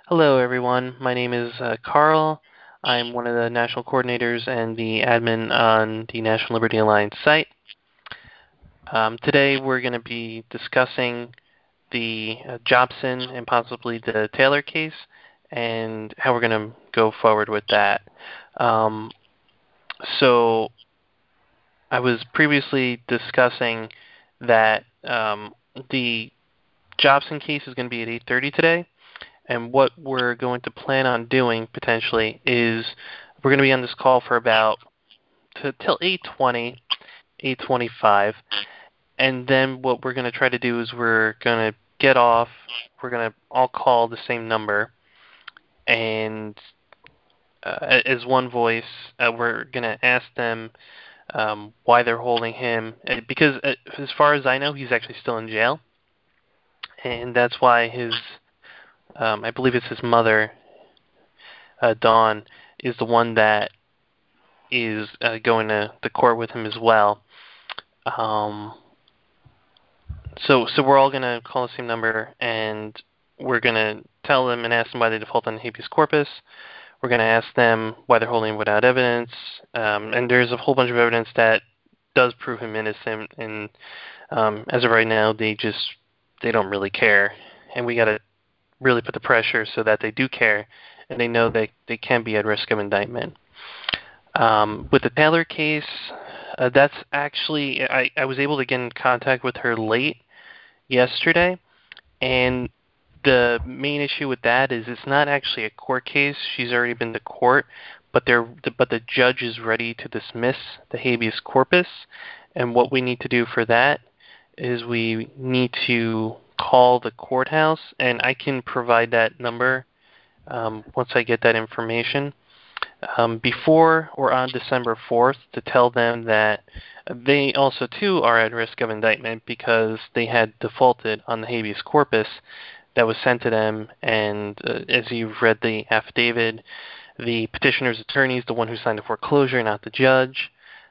Hello, everyone. My name is Carl. I'm one of the national coordinators and the admin on the National Liberty Alliance site. Today, we're going to be discussing the Jobson and possibly the Taylor case and how we're going to go forward with that. So, I was previously discussing that the Jobson case is going to be at 8:30 today. And what we're going to plan on doing potentially is we're going to be on this call for about till 8:20, 8:25, and then what we're going to try to do is we're going to get off. We're going to all call the same number, and as one voice, we're going to ask them why they're holding him, because as far as I know, he's actually still in jail, and that's why I believe it's his mother, Dawn, is the one that is going to the court with him as well. So we're all going to call the same number, and we're going to tell them and ask them why they default on habeas corpus. We're going to ask them why they're holding him without evidence, and there's a whole bunch of evidence that does prove him innocent. And as of right now, they don't really care, and we got to really put the pressure so that they do care, and they know that they can be at risk of indictment. With the Taylor case, that's actually I was able to get in contact with her late yesterday, and the main issue with that is it's not actually a court case. She's already been to court, but the judge is ready to dismiss the habeas corpus, and what we need to do for that is we need to call the courthouse, and I can provide that number once I get that information. Before or on December 4th to tell them that they also too are at risk of indictment because they had defaulted on the habeas corpus that was sent to them. And as you've read the affidavit, the petitioner's attorney is the one who signed the foreclosure, not the judge.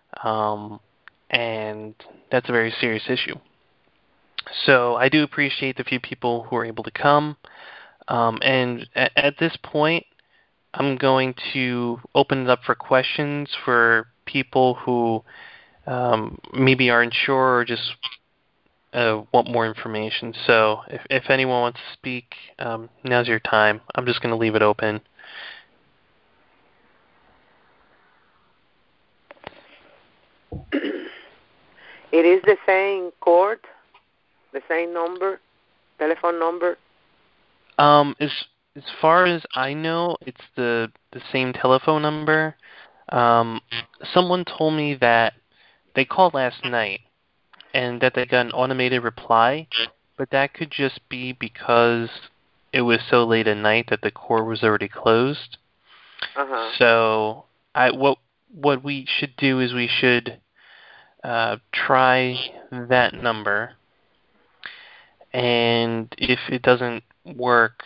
And that's a very serious issue. So I do appreciate the few people who are able to come. And at this point, I'm going to open it up for questions for people who maybe aren't sure or just want more information. So if anyone wants to speak, now's your time. I'm just going to leave it open. It is the same court, the same number, telephone number? As far as I know, it's the same telephone number. Someone told me that they called last night and that they got an automated reply, but that could just be because it was so late at night that the court was already closed. Uh-huh. So what we should do is we should try that number, and if it doesn't work,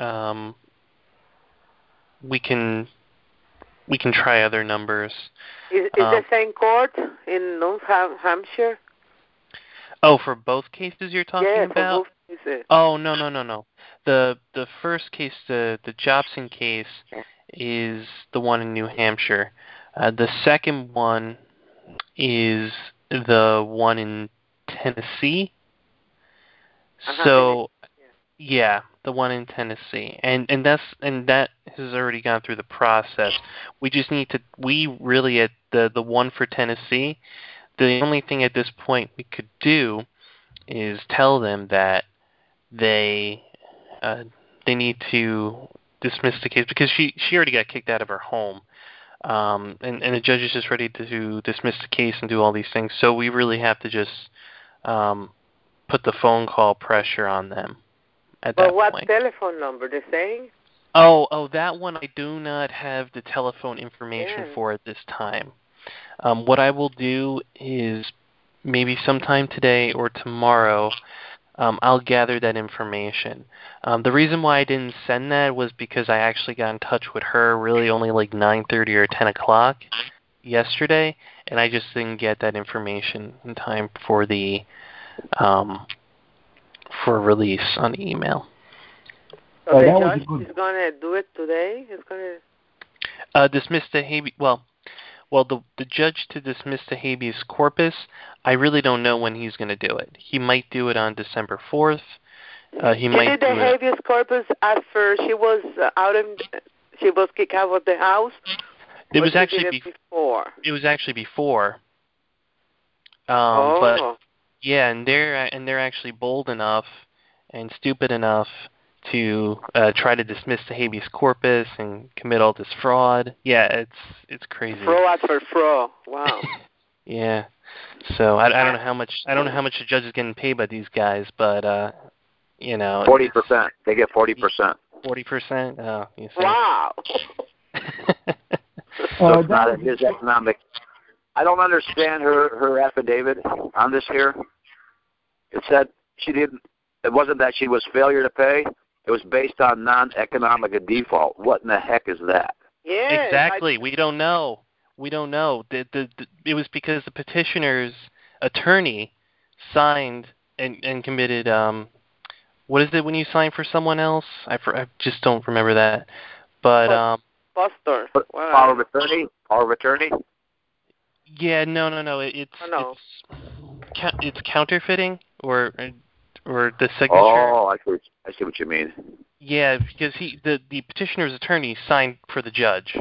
we can try other numbers. Is the same court in New Hampshire? Oh, for both cases you're talking about? Yeah, for both cases. Oh, no. The first case, the Jobson case, is the one in New Hampshire. The second one is the one in Tennessee. So, yeah, the one in Tennessee, and that has already gone through the process. We just need to. We really at the one for Tennessee. The only thing at this point we could do is tell them that they need to dismiss the case because she already got kicked out of her home, and the judge is just ready to dismiss the case and do all these things. So we really have to just put the phone call pressure on them at that point. But what telephone number? The same? Oh, that one I do not have the telephone information for at this time. What I will do is maybe sometime today or tomorrow, I'll gather that information. The reason why I didn't send that was because I actually got in touch with her really only like 9:30 or 10 o'clock yesterday, and I just didn't get that information in time for the for release on the email. So the judge is going to do it today? He's going to dismiss the habeas. Well, the judge to dismiss the habeas corpus, I really don't know when he's going to do it. He might do it on December 4th. He did the habeas corpus after she was she was kicked out of the house? It was actually before. It was actually before. Oh. But yeah, and they're actually bold enough and stupid enough to try to dismiss the habeas corpus and commit all this fraud. Yeah, it's crazy. Fraud for fraud. Wow. Yeah. So I don't know how much the judge is getting paid by these guys, but 40%. They get 40%. 40%. Oh, you see. Wow. So it's not his economic. I don't understand her affidavit on this here. It said she didn't. It wasn't that she was failure to pay. It was based on non-economic default. What in the heck is that? Yeah. Exactly. We don't know. It was because the petitioner's attorney signed and committed. What is it when you sign for someone else? I just don't remember that. But Buster. Power of attorney. Power of attorney. Yeah. No. It's counterfeiting or the signature. Oh, I see what you mean. Yeah, because the petitioner's attorney signed for the judge,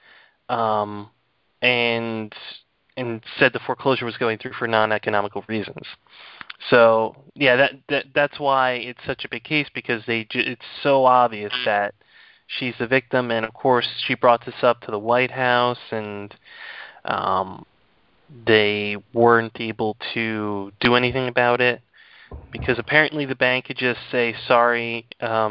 and said the foreclosure was going through for non-economical reasons. So yeah, that's why it's such a big case, because it's so obvious that she's the victim, and of course she brought this up to the White House, and they weren't able to do anything about it because apparently the bank could just say, sorry,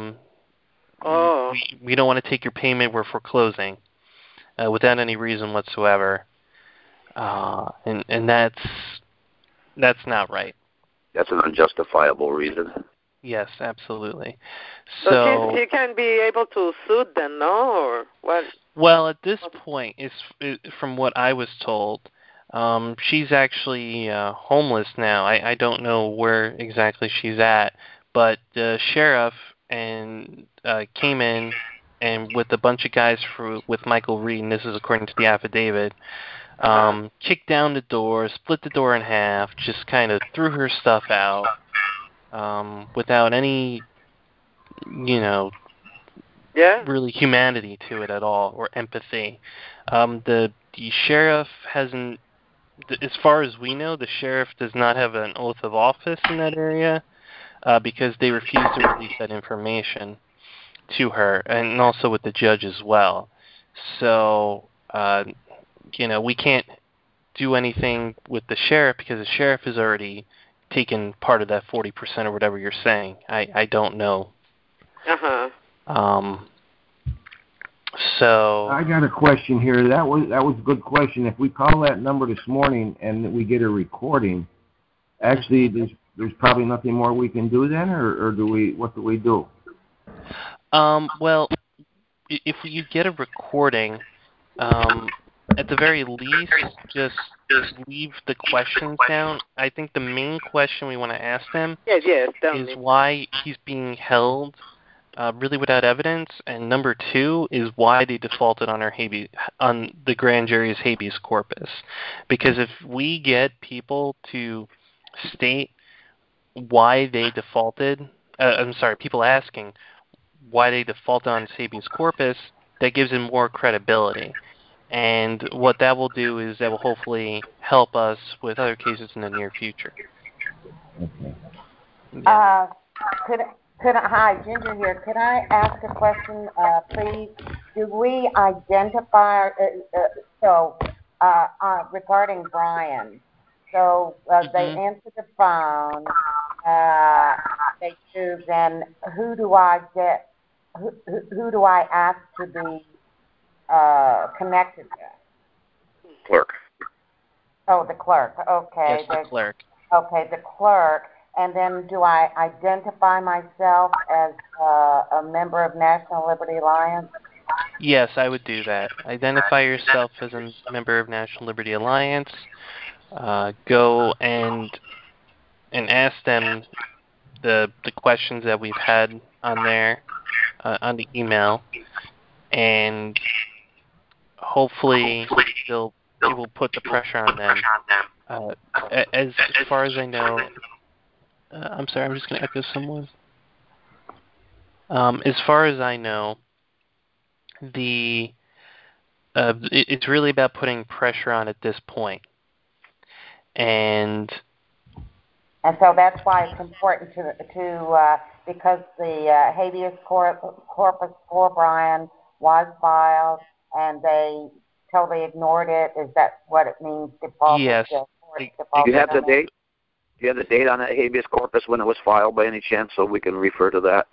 we don't want to take your payment, we're foreclosing, without any reason whatsoever. And that's not right. That's an unjustifiable reason. Yes, absolutely. So she can be able to sue them, no? Or what? Well, at this point, from what I was told, she's actually homeless now. I don't know where exactly she's at, but the sheriff came in and with a bunch of guys with Michael Reed, and this is according to the affidavit, kicked down the door, split the door in half, just kind of threw her stuff out without any, really humanity to it at all, or empathy. The sheriff hasn't, as far as we know, the sheriff does not have an oath of office in that area because they refuse to release that information to her, and also with the judge as well. So, we can't do anything with the sheriff because the sheriff has already taken part of that 40% or whatever you're saying. I don't know. So I got a question here. That was a good question. If we call that number this morning and we get a recording, actually there's probably nothing more we can do then, or what do we do? Well, if you get a recording, at the very least, just leave the questions down. I think the main question we want to ask them is why he's being held really without evidence, and number two is why they defaulted on on the grand jury's habeas corpus. Because if we get people to state why they defaulted, people asking why they defaulted on habeas corpus, that gives them more credibility. And what that will do is that will hopefully help us with other cases in the near future. Okay. Yeah. Hi, Ginger here. Could I ask a question, please? Do we identify, regarding Brian, they answer the phone, they choose, and who do I ask to be connected to? Clerk. Oh, the clerk. Okay. Yes, the clerk. Okay, the clerk. And then do I identify myself as a member of National Liberty Alliance? Yes, I would do that. Identify yourself as a member of National Liberty Alliance. Go and ask them the questions that we've had on there. on the email, and hopefully it will put the pressure on them. As far as I know, I'm sorry, I'm just going to echo someone. As far as I know, it's really about putting pressure on at this point. And so that's why it's important to because the habeas corpus for Brian was filed and they totally ignored it. Is that what it means? Defaulted? Yes. Do you have the date? Do you have the date on that habeas corpus when it was filed by any chance, so we can refer to that?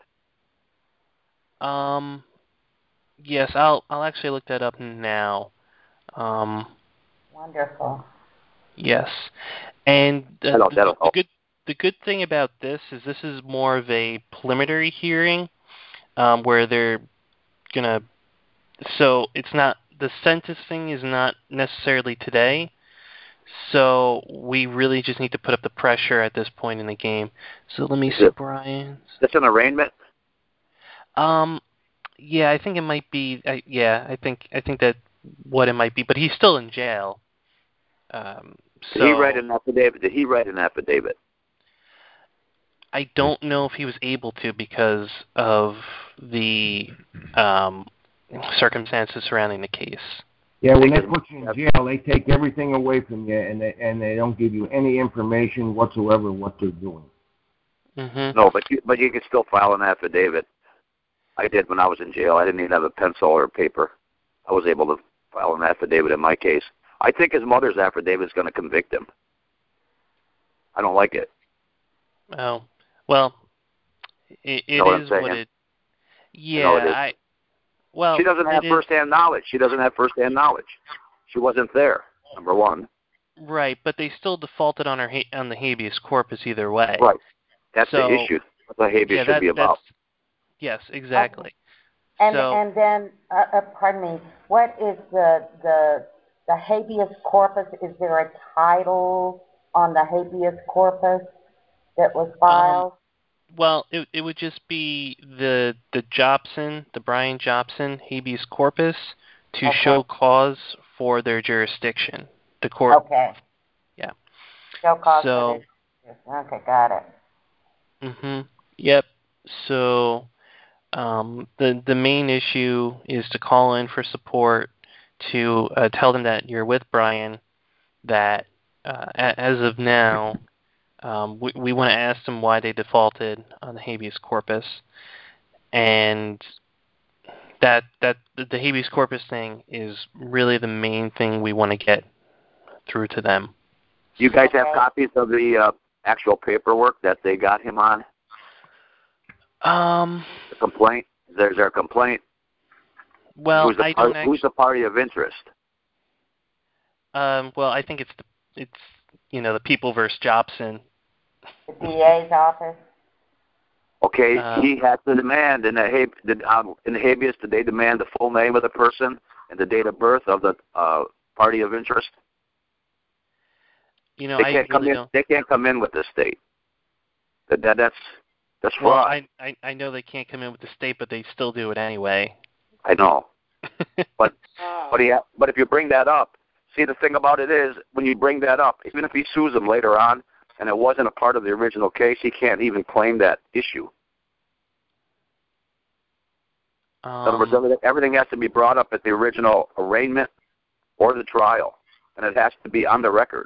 Yes, I'll actually look that up now. Wonderful. Yes, and that'll help. The good thing about this is more of a preliminary hearing, where they're gonna. So it's not, the sentencing is not necessarily today. So we really just need to put up the pressure at this point in the game. So let me see, Brian's. That's an arraignment. Yeah, I think it might be. I think that what it might be, but he's still in jail. Did he write an affidavit? I don't know if he was able to because of the circumstances surrounding the case. Yeah, when they put you in jail, they take everything away from you, and they don't give you any information whatsoever what they're doing. Mm-hmm. No, but you can still file an affidavit. I did when I was in jail. I didn't even have a pencil or paper. I was able to file an affidavit in my case. I think his mother's affidavit is going to convict him. I don't like it. Oh, well, it is what it. Yeah, well, she doesn't have first-hand knowledge. She wasn't there. Number one. Right, but they still defaulted on on the habeas corpus either way. Right. That's the issue. What the habeas should be about. Yes, exactly. And then, pardon me, what is the habeas corpus? Is there a title on the habeas corpus that was filed? Well, it would just be the Brian Jobson habeas corpus to show cause for their jurisdiction. The court. Okay. Yeah. Show cause for this. Okay, got it. Mm-hmm. Yep. So the main issue is to call in for support, to tell them that you're with Brian, that as of now, we want to ask them why they defaulted on the habeas corpus, and that the habeas corpus thing is really the main thing we want to get through to them. You guys have copies of the actual paperwork that they got him on? The complaint? There's their complaint? Well, who's the party of interest? Well, I think it's the people versus Jobson. The DA's office. Okay, he has to demand in the habeas. Did they demand the full name of the person and the date of birth of the party of interest? They can't come in with the state. That's fraud. Well, I know they can't come in with the state, but they still do it anyway. I know. but if you bring that up, see, the thing about it is, when you bring that up, even if he sues them later on, and it wasn't a part of the original case, he can't even claim that issue. In other words, everything has to be brought up at the original arraignment or the trial, and it has to be on the record.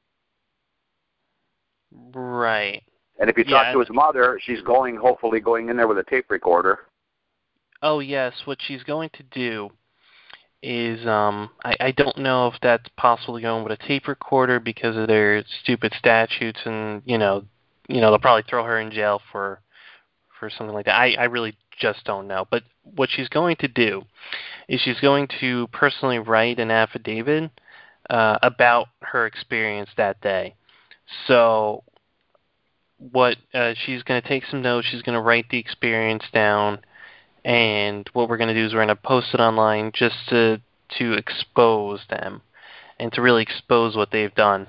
Right. And if you talk to his mother, she's hopefully going in there with a tape recorder. Oh, yes. What she's going to do is, I don't know if that's possible to go in with a tape recorder because of their stupid statutes, and they'll probably throw her in jail for something like that. I really just don't know. But what she's going to do is she's going to personally write an affidavit about her experience that day. So what she's going to take some notes. She's going to write the experience down. And what we're going to do is we're going to post it online just to expose them and to really expose what they've done.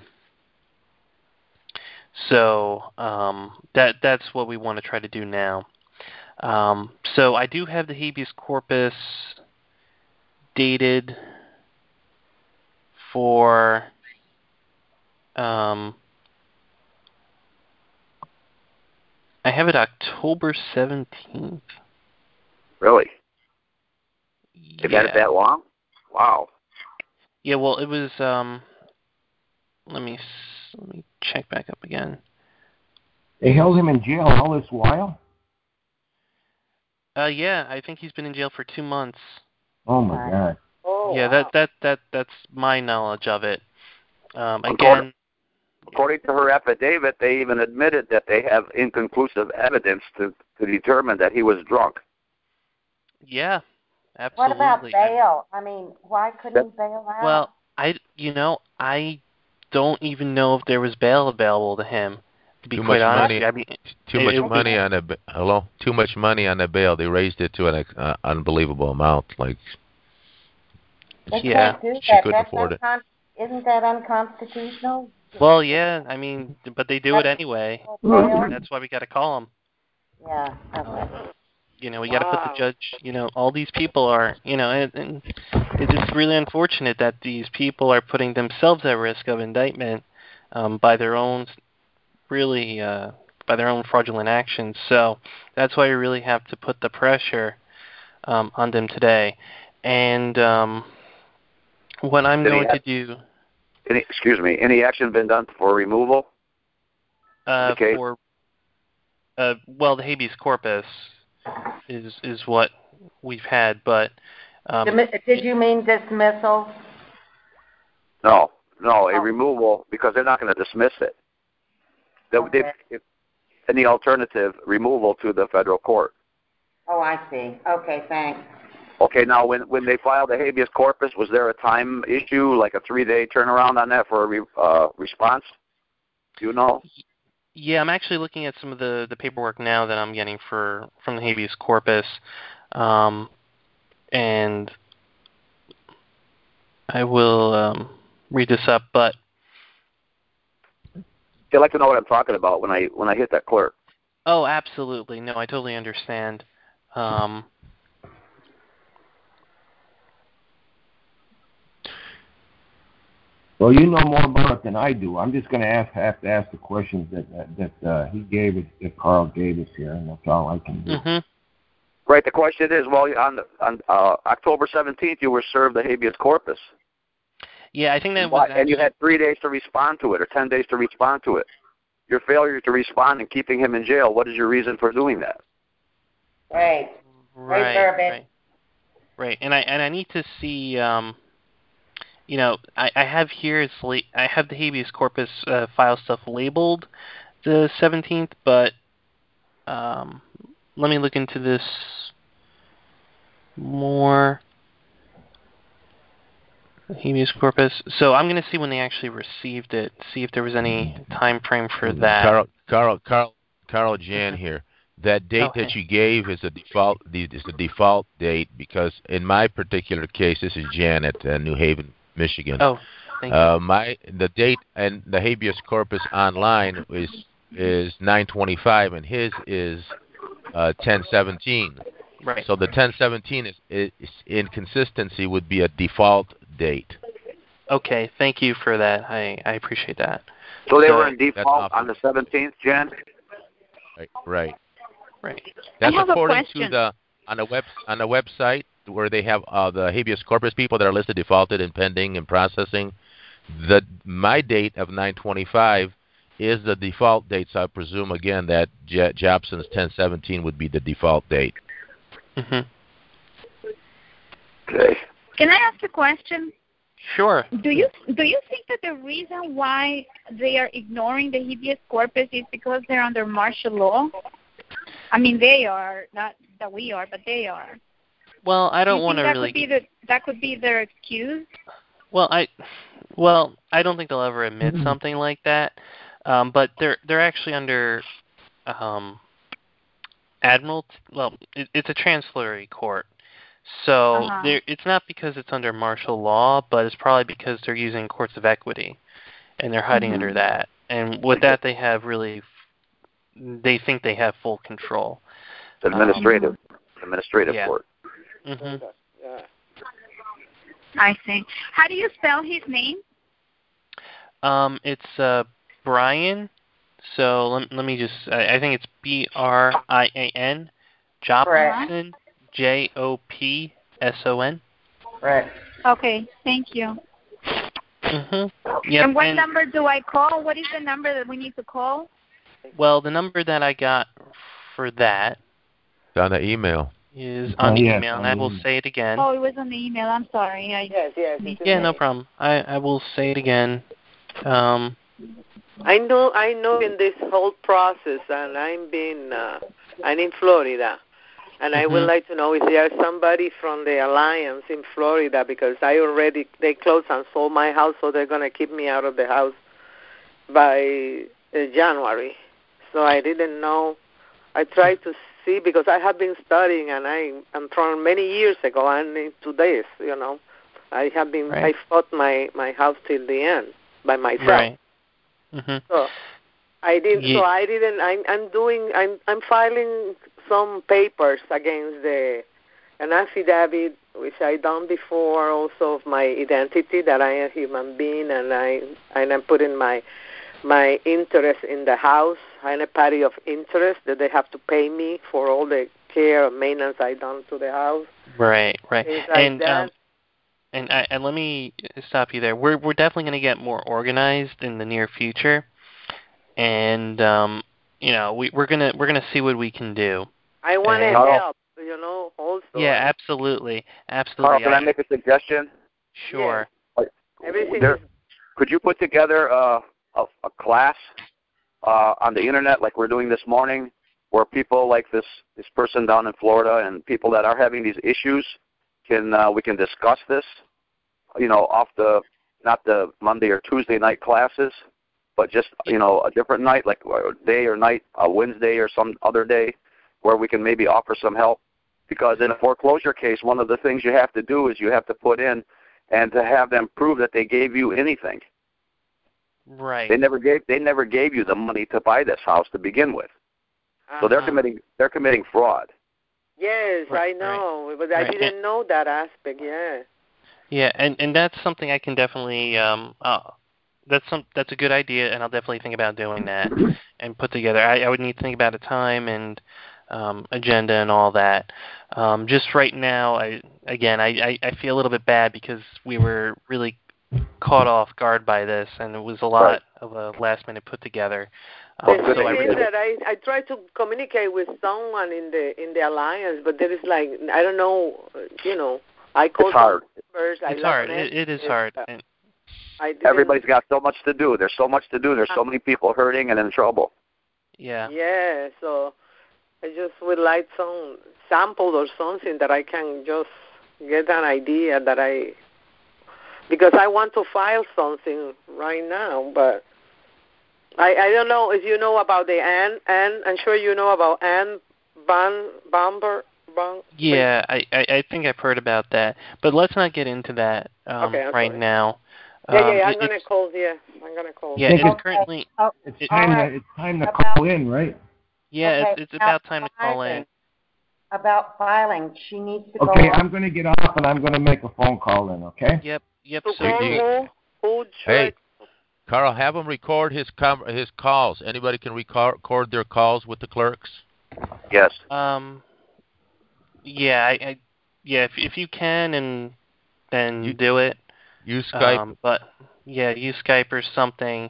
So that's what we want to try to do now. So I do have the habeas corpus dated for I have it October 17th. Really? Yeah. They've had it that long? Wow. Yeah, well, it was let me check back up again. They held him in jail all this while? Yeah, I think he's been in jail for 2 months. Oh my God. Oh, Yeah, wow. that's my knowledge of it. According to her affidavit, they even admitted that they have inconclusive evidence to determine that he was drunk. Yeah, absolutely. What about bail? I mean, why couldn't he bail out? Well, I don't even know if there was bail available to him. To be quite honest, money. I mean, Too much money on the Too much money on the bail. They raised it to an unbelievable amount. Like, They yeah, can't do she that. couldn't That's afford it. Isn't that unconstitutional? well, yeah, I mean, but they do it anyway. Bail? That's why we got to call them. Yeah. Okay. We got to put the judge. All these people are. And it's just really unfortunate that these people are putting themselves at risk of indictment by their own by their own fraudulent actions. So that's why we really have to put the pressure on them today. And what I'm going to do. Any action been done for removal? For well, the habeas corpus is what we've had, but Did you mean dismissal? No, a removal, because they're not going to dismiss it. Any alternative, removal to the federal court. Oh, I see. Okay, thanks. Okay, now when they filed the habeas corpus, was there a time issue, like a 3-day turnaround on that for a response? Do you know? Yeah, I'm actually looking at some of the paperwork now that I'm getting from the habeas corpus, and I will read this up. But I'd like to know what I'm talking about when I hit that clerk. oh, absolutely. No, I totally understand. Well, you know more about it than I do. I'm just going to have to ask the questions that he gave us, that Carl gave us here, and that's all I can do. Mm-hmm. Right. The question is, well, on October 17th, you were served the habeas corpus. Yeah, I think that was. And you had 3 days to respond to it, or 10 days to respond to it. Your failure to respond and keeping him in jail. What is your reason for doing that? Right. Right. And I need to see. I have here. I have the habeas corpus file stuff labeled the 17th, but let me look into this more. Habeas corpus. So I'm going to see when they actually received it. See if there was any time frame for that. Carl Jan here. That date that you gave is a default. Is the default date because in my particular case, this is Janet, New Haven, Michigan. Oh, thank you. The date and the habeas corpus online is 9/25, and his is 10/17. Right. So the 10/17 is inconsistency would be a default date. Okay, thank you for that. I appreciate that. So they were in default on the 17th, Jen? Right. That's according to on the website where they have the habeas corpus people that are listed defaulted and pending and processing. My date of 9/25 is the default date, so I presume again that Jobson's 10/17 would be the default date. Mm-hmm. Okay. Can I ask a question? Sure. Do you think that the reason why they are ignoring the habeas corpus is because they're under martial law? I mean, they are, not that we are, but they are. Well, I don't want to really. That could be their excuse. Well, I don't think they'll ever admit something like that. But they're actually under it's a transitory court. So it's not because it's under martial law, but it's probably because they're using courts of equity, and they're hiding under that. And with that, they think they have full control. Administrative Yeah. court. Mhm. Yeah. I see. How do you spell his name? It's Brian. So let me just. I think it's Brian Jopson. Jopson. Right. Okay, thank you. Mhm. Yep. And what number do I call? What is the number that we need to call? Well, the number that I got for that It's on the email. is on the yes, email, on and I the will email. say it again. Oh, it was on the email. I'm sorry. Yes. It's Yeah, in no the- problem. I will say it again. I know in this whole process, and I'm in Florida, and I would Mhm. like to know if there's somebody from the Alliance in Florida, because they closed and sold my house, so they're gonna keep me out of the house by January. So I didn't know. I tried to see, because I have been studying, and I'm from many years ago, and in 2 days, I have been. Right. I fought my house till the end by myself. Right. Mhm. So I didn't. Ye- So I didn't. I'm filing some papers against an affidavit, which I done before, also of my identity, that I am a human being, and I'm putting my interest in the house, and a party of interest that they have to pay me for all the care and maintenance I done to the house. Right. Things like And that. and let me stop you there. We're definitely going to get more organized in the near future, and we're gonna see what we can do. I want to and- help, also. Yeah, absolutely. Carl, can I make a suggestion? Sure. Everything There- is. Could you put together a class on the internet like we're doing this morning, where people like this person down in Florida and people that are having these issues we can discuss this, off not the Monday or Tuesday night classes, but just a different night, like a day or night, a Wednesday or some other day, where we can maybe offer some help. Because in a foreclosure case, one of the things you have to do is you have to put in and to have them prove that they gave you anything. Right. They never gave you the money to buy this house to begin with. So they're committing fraud. Yes, Right, I know, but I right. didn't know that aspect. Yeah. Yeah, and that's something I can definitely that's a good idea, and I'll definitely think about doing that and put together. I would need to think about a time and agenda and all that. Just right now, I feel a little bit bad because we were really caught off guard by this, and it was a lot of a last minute put together. The good thing that you is did it. that I tried to communicate with someone in the alliance, but there is I don't know, I called It's hard. numbers, I It's left hard. It is hard. And I didn't- Everybody's got so much to do. There's so much to do. There's so many people hurting and in trouble. yeah. Yeah, so I just would like some samples or something that I can just get an idea because I want to file something right now, but I don't know if you know about the Ann. I'm sure you know about Ann Bomber. Yeah, I think I've heard about that, but let's not get into that Okay, I'm right sorry. now. I'm gonna call. Yeah, I'm gonna call. Yeah, Think it's it's- currently. It's time to call in, right? Yeah, Okay, it's about time to call in. About filing, she needs to Okay, go. I'm going to get off and I'm going to make a phone call in, okay? Yep. To So call who should Hey, Carl, have him record his calls. Anybody can record their calls with the clerks. Yes. yeah, if you can, and then do it. Use Skype. But yeah, use Skype or something.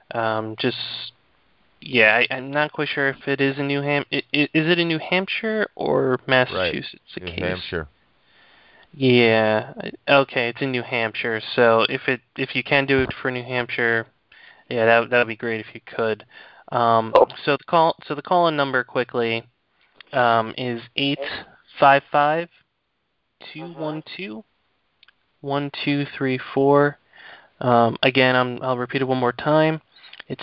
I'm not quite sure if it is in New Hampshire. Is it in New Hampshire or Massachusetts? New The case? Hampshire. Yeah. Okay, it's in New Hampshire. So if you can do it for New Hampshire, yeah, that would be great if you could. So the call-in number quickly is 855-212-1234. Again, I'll repeat it one more time. It's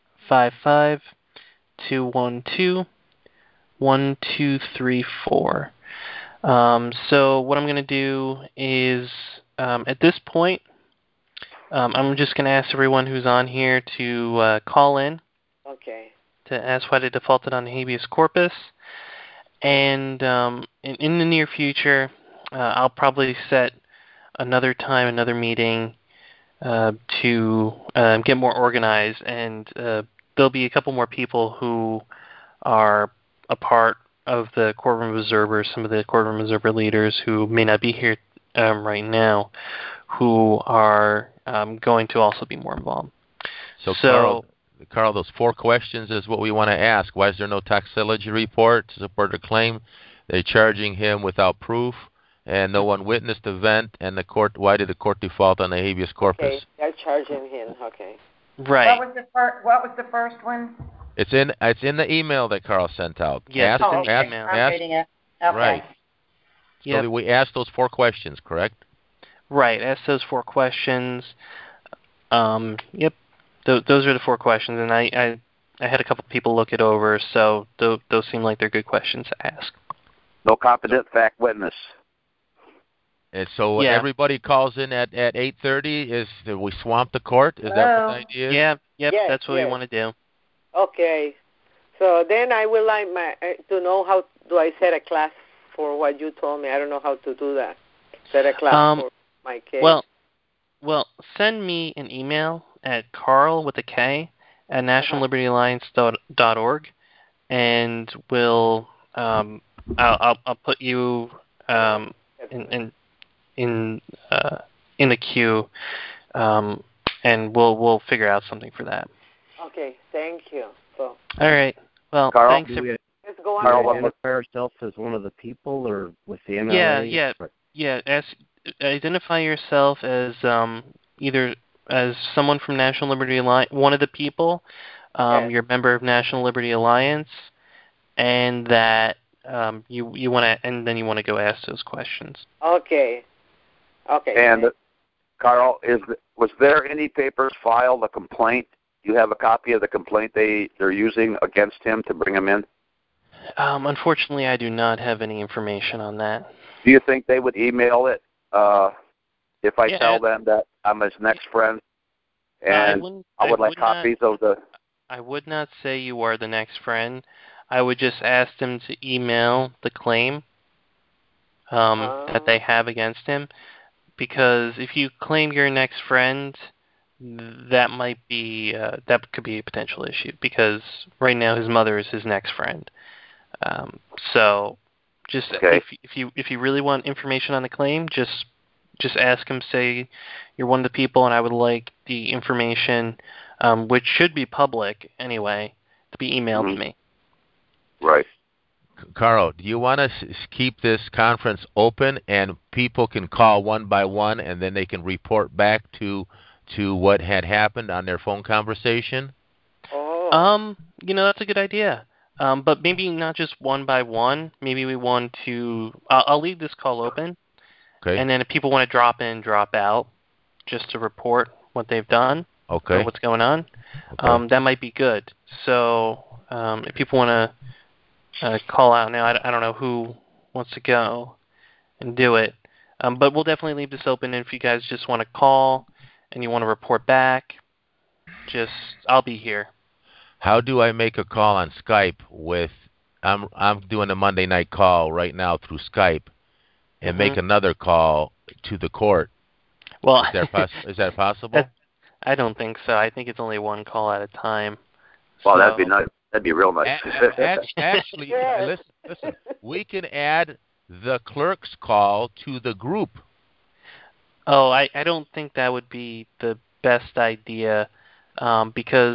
855-212-1234. So what I'm going to do is, at this point, I'm just going to ask everyone who's on here to call in Okay. to ask why they defaulted on habeas corpus. And in the near future, I'll probably set another time, another meeting to get more organized, and there'll be a couple more people who are a part of the courtroom observers, some of the courtroom observer leaders who may not be here right now, who are going to also be more involved. So Carl, those 4 questions is what we want to ask. Why is there no toxicology report to support the claim? They're charging him without proof, and no one witnessed the event. And the court, why did the court default on the habeas corpus? Okay, they're charging him. Okay. Right. What was the first one? It's in the email that Carl sent out. Yes, Oh, it's in okay. the email. I'm reading it. Okay. Right. Yep. So we asked those 4 questions, correct? Right. Ask those 4 questions. Yep. Those are the 4 questions, and I had a couple people look it over, so those seem like they're good questions to ask. No competent fact witness. And so Yeah. everybody calls in at 8:30. We swamp the court? Is that what the idea is? Yeah. Yep. Yes, That's what we want to do. Okay. So then I would like to know how do I set a class for what you told me. I don't know how to do that. Set a class for my case. Well, send me an email at Carl with a K at nationallibertyalliance.org, and we'll I'll put you in the queue, and we'll figure out something for that. Okay, thank you. So. All right. Well, Carl, thanks. Let's go on. Carl, Identify ourselves as one of the people or with the MLA? Yeah. Identify yourself as either as someone from National Liberty Alliance, one of the people, you're a member of National Liberty Alliance, and that you want to, and then you want to go ask those questions. Okay. And Carl, was there any papers filed, a complaint? You have a copy of the complaint they're using against him to bring him in? Unfortunately, I do not have any information on that. Do you think they would email it if I tell them that I'm his next friend? And I would like copies of the... I would not say you are the next friend. I would just ask them to email the claim that they have against him, because if you claim your next friend, that might be that could be a potential issue, because right now his mother is his next friend. So just if you really want information on the claim, just ask him, say you're one of the people and I would like the information, which should be public anyway, to be emailed to me. Right. Carl, do you want to keep this conference open and people can call one by one and then they can report back to what had happened on their phone conversation? That's a good idea. But maybe not just one by one. Maybe we want to... I'll leave this call open. Okay. And then if people want to drop in, drop out, just to report what they've done. Okay. Or what's going on. Okay. That might be good. So if people want to call out now, I don't know who wants to go and do it. But we'll definitely leave this open. And if you guys just want to call and you want to report back, I'll be here. How do I make a call on Skype with... I'm doing a Monday night call right now through Skype and make another call to the court. Well, is that possible? I don't think so. I think it's only one call at a time. Well, that'd be nice. That'd be real nice. Actually, listen. We can add the clerk's call to the group. Oh, I don't think that would be the best idea, because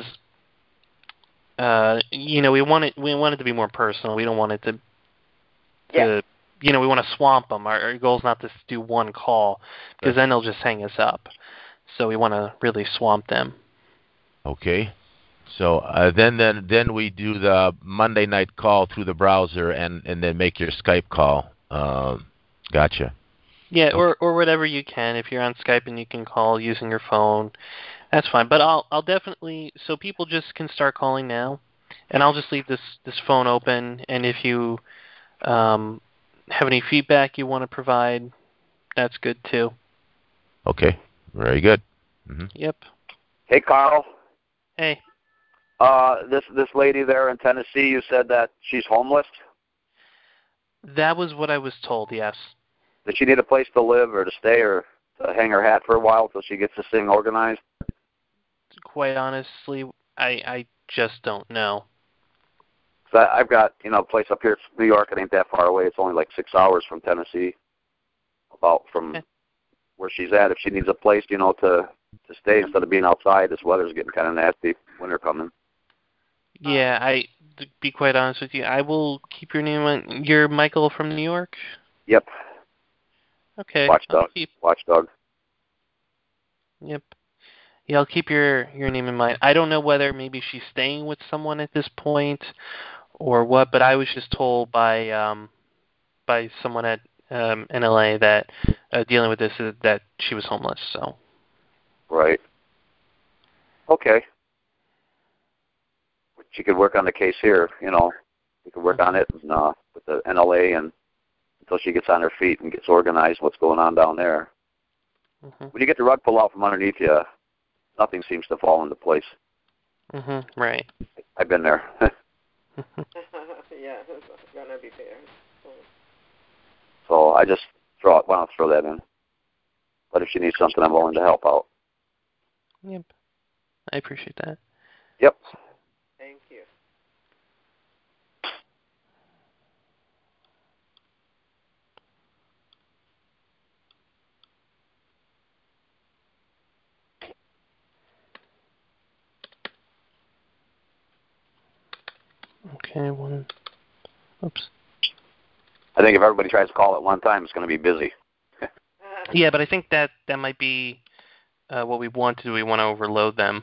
we want it to be more personal. We don't want it to we want to swamp them. Our goal is not to do one call, because then they'll just hang us up. So we want to really swamp them. Okay. So then we do the Monday night call through the browser and then make your Skype call. Gotcha. Yeah, or whatever you can. If you're on Skype and you can call using your phone, that's fine. But I'll definitely, so people just can start calling now, and I'll just leave this phone open. And if you have any feedback you want to provide, that's good too. Okay, very good. Mm-hmm. Yep. Hey, Carl. Hey. This lady there in Tennessee, you said that she's homeless? That was what I was told, yes. Does she need a place to live or to stay or to hang her hat for a while until she gets this thing organized? Quite honestly, I just don't know. So I've got, a place up here in New York. It ain't that far away. It's only like 6 hours from Tennessee, about from where she's at. If she needs a place, to stay instead of being outside, this weather's getting kind of nasty. Winter coming. Yeah, to be quite honest with you, I will keep your name on. You're Michael from New York? Yep. Okay. Watchdog. Yep. Yeah, I'll keep your name in mind. I don't know whether maybe she's staying with someone at this point or what, but I was just told by someone at NLA that dealing with this is that she was homeless. So. Right. Okay. She could work on the case here. We could work on it with the NLA and until she gets on her feet and gets organized. What's going on down there? Mm-hmm. When you get the rug pulled out from underneath you, nothing seems to fall into place. Mm-hmm. Right. I've been there. Yeah, it's gonna be there. So I just want to throw that in. But if she needs something, I'm willing to help out. Yep. I appreciate that. Yep. Thank you. Okay, oops. I think if everybody tries to call at one time, it's going to be busy. Yeah, but I think that might be what we want to do. We want to overload them.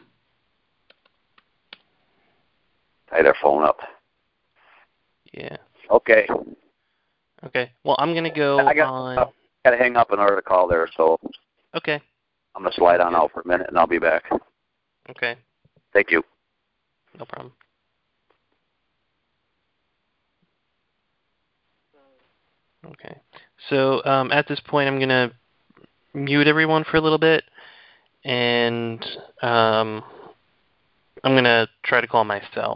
Tie their phone up. Yeah. Okay. Okay. Well, I'm going to go I got to hang up in order to call there, so. Okay. I'm going to slide on out for a minute, and I'll be back. Okay. Thank you. No problem. Okay. So at this point, I'm going to mute everyone for a little bit, and I'm going to try to call myself.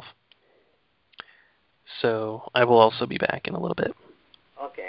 So I will also be back in a little bit. Okay.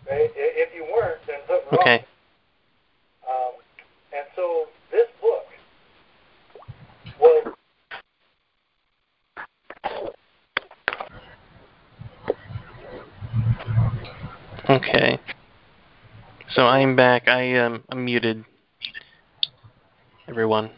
If you weren't, then something's wrong. Okay. And so this book was. Okay. So I'm back. I'm muted everyone.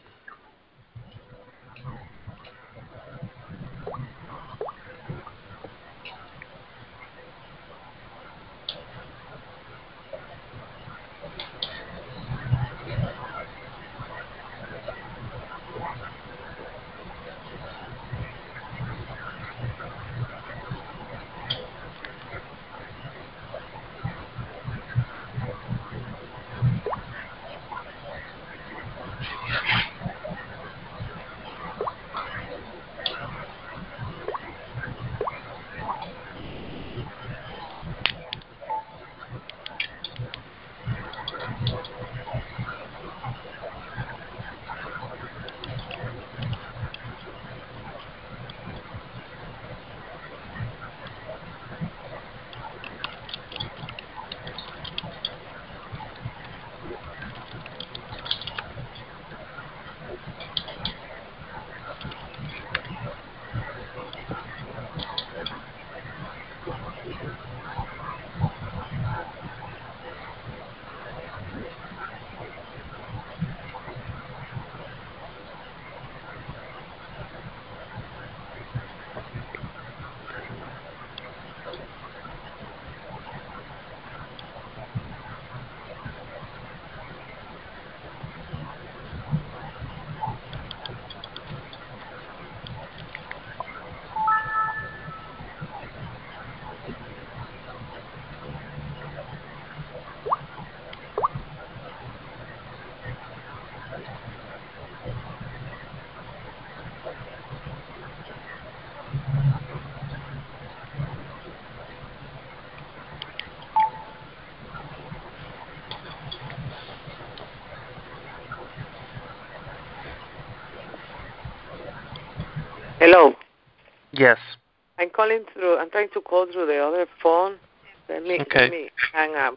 Hello. Yes. I'm trying to call through the other phone. Let me hang up.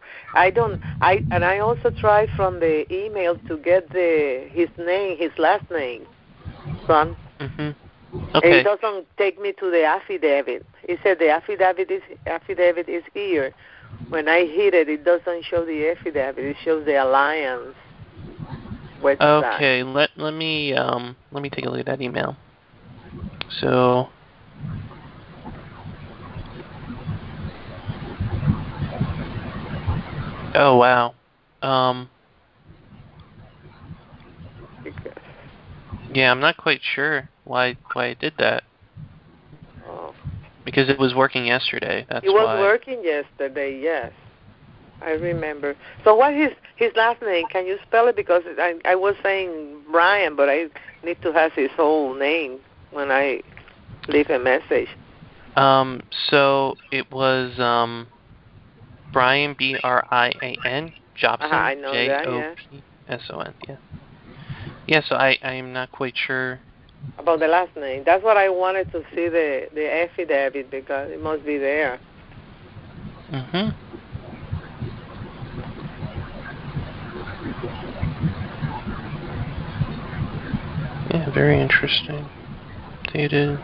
I also tried from the email to get his last name, son. Mhm. Okay. It doesn't take me to the affidavit. It said the affidavit is here. When I hit it, it doesn't show the affidavit. It shows the Alliance website. Okay. Let me take a look at that email. So. Oh wow. Yeah, I'm not quite sure why I did that. Oh. Because it was working yesterday. That's why. It was why. working yesterday. Yes, I remember. So what is his last name? Can you spell it? Because I was saying Brian, but I need to have his whole name when I leave a message. So it was Brian, Brian Jobson, I know Jopson. Yeah. Yeah. So I am not quite sure about the last name. That's what I wanted to see the affidavit because it must be there. Mhm. Yeah, very interesting. Dated.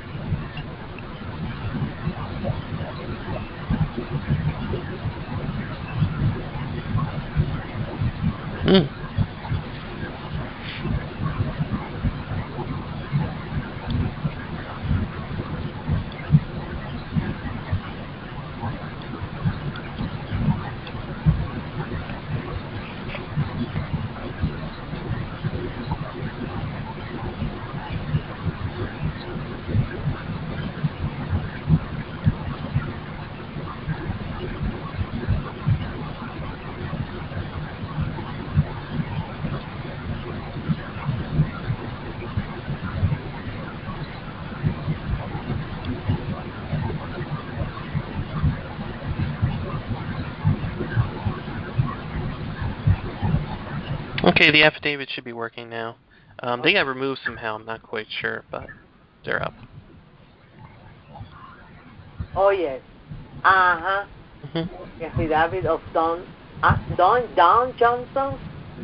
Hmm. Okay, the affidavit should be working now. They got removed somehow. I'm not quite sure, but they're up. Oh yes. Uh huh. Affidavit of Don Johnson.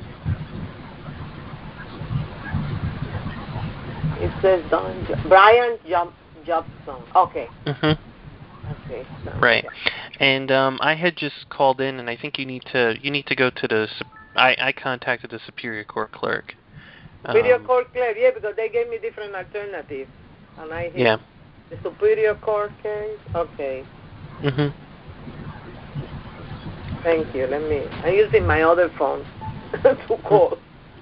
It says Brian Jobson. Okay. Okay. Right. And I had just called in, and I think you need to go to the. I contacted the Superior Court clerk. Superior Court clerk, yeah, because they gave me different alternatives, and I hit the Superior Court case. Okay. Thank you. I'm using my other phone to call.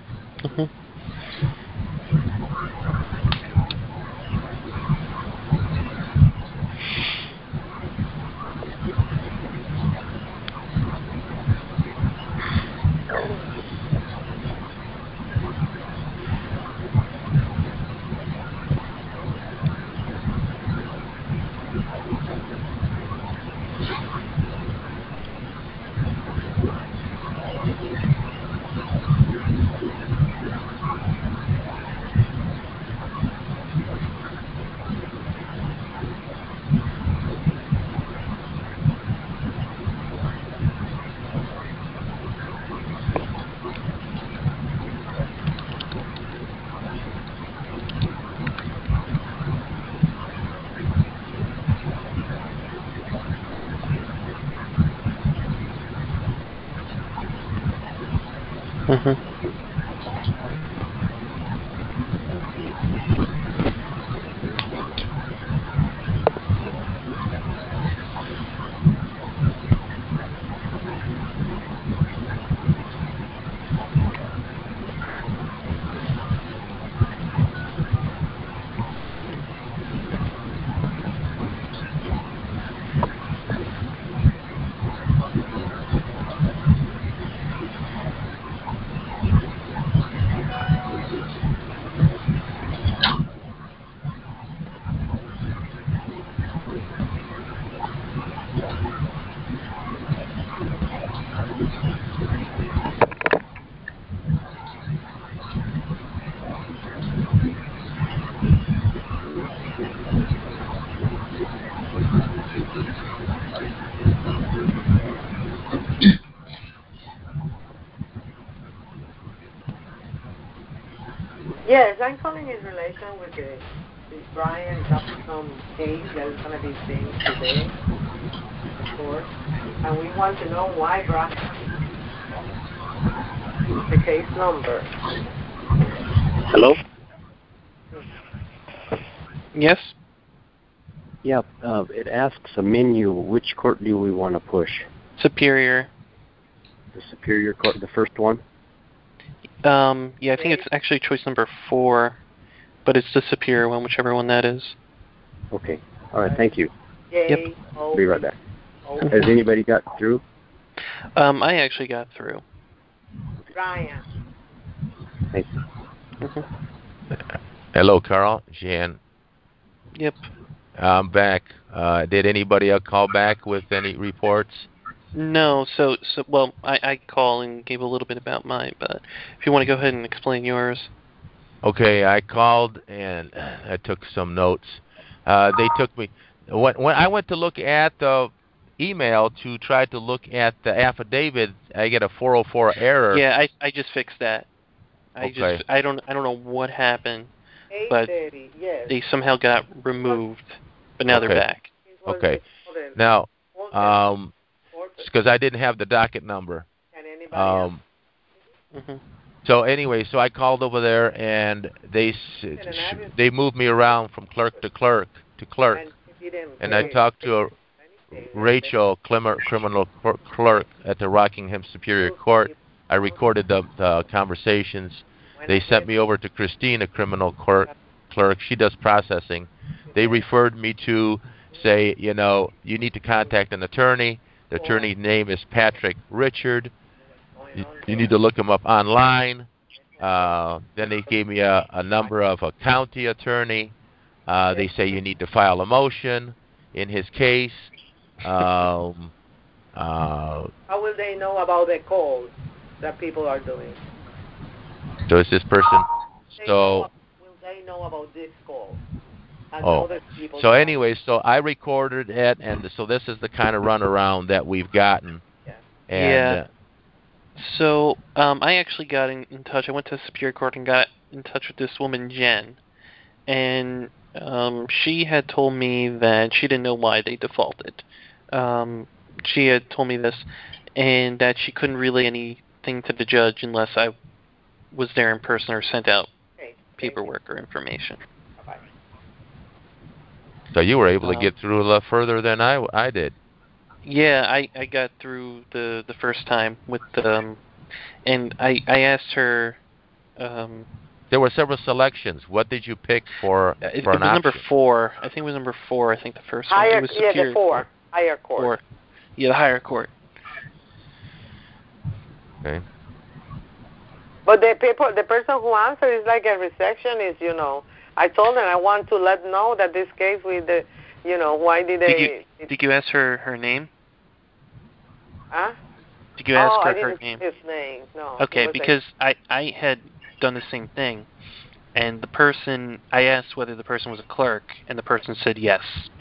Yes, I'm calling in relation with the Brian Jobson case that is going to be seen today in court. And we want to know why Brian, the case number. Hello? Yes? Yeah, it asks a menu, which court do we want to push? Superior. The Superior Court, the first one? Yeah, I think it's actually choice number 4, but it's the Superior one, whichever one that is. Okay. All right, thank you. Yep. Be right back. Has anybody got through? I actually got through. Brian. Thank you. Hello, Carl. Jan. Yep. I'm back. Did anybody else call back with any reports? No, well, I called and gave a little bit about mine, but if you want to go ahead and explain yours. Okay, I called and I took some notes. They took me when I went to look at the email to try to look at the affidavit. I get a 404 error. Yeah, I just fixed that. I don't know what happened, but they somehow got removed, but now they're back. Okay. Now, because I didn't have the docket number. So anyway, so I called over there, and they moved me around from clerk to clerk to clerk, and I talked to Rachel, criminal clerk at the Rockingham Superior Court. I recorded the conversations. They sent me over to Christina, criminal clerk. She does processing. They referred me to say, you need to contact an attorney. The attorney's name is Patrick Richard. You need to look him up online. Then they gave me a number of a county attorney. They say you need to file a motion in his case. How will they know about the calls that people are doing? So is this person? Will they know about this call? And Oh. other people So don't. anyway, so I recorded it, and so this is the kind of runaround that we've gotten. Yeah. And, Yeah. So I actually got in touch. I went to Superior Court and got in touch with this woman, Jen. And she had told me that she didn't know why they defaulted. She had told me this, and that she couldn't relay anything to the judge unless I was there in person or sent out paperwork or information. Bye-bye. So you were able to get through a lot further than I did. Yeah, I got through the first time with and I asked her. There were several selections. What did you pick for It for was an number option? 4. I think it was number 4. I think the first one. Higher, It was yeah, Superior the 4. Court. Higher court. 4. Yeah, the higher court. Okay. But the person who answered is like a receptionist, you know. I told them I want to let know that this case with the, you know, why did they... Did you ask her name? Huh? Did you ask her I didn't name? see his name, no. Okay, because I had done the same thing, and the person, I asked whether the person was a clerk, and the person said yes.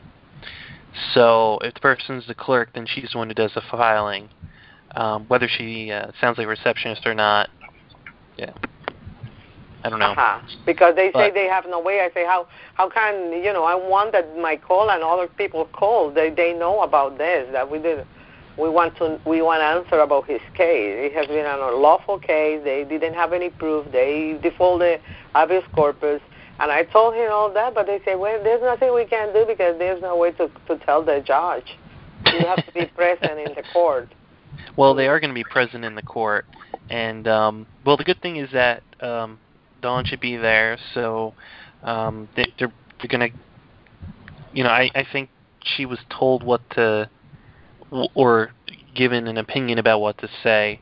So if the person's the clerk, then she's the one who does the filing. Whether she sounds like a receptionist or not, yeah. I don't know. Because they say they have no way. I say, how can, you know, I want that my call and other people call. They know about this, that we want to answer about his case. It has been an unlawful case. They didn't have any proof. They defaulted habeas corpus. And I told him all that, but they say, well, there's nothing we can do because there's no way to tell the judge. You have to be present in the court. Well, they are going to be present in the court. And, well, the good thing is that Dawn should be there, so they're going to, you know, I think she was told what to, or given an opinion about what to say.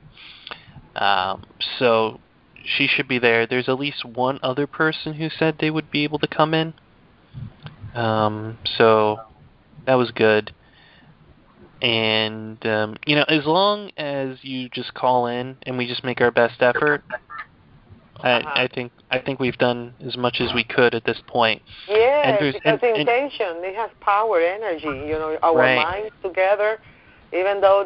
So she should be there. There's at least one other person who said they would be able to come in. So that was good. And, you know, as long as you just call in and we just make our best effort, I think we've done as much as we could at this point. Yeah, because intention, it has power, energy. You know, our minds together, even though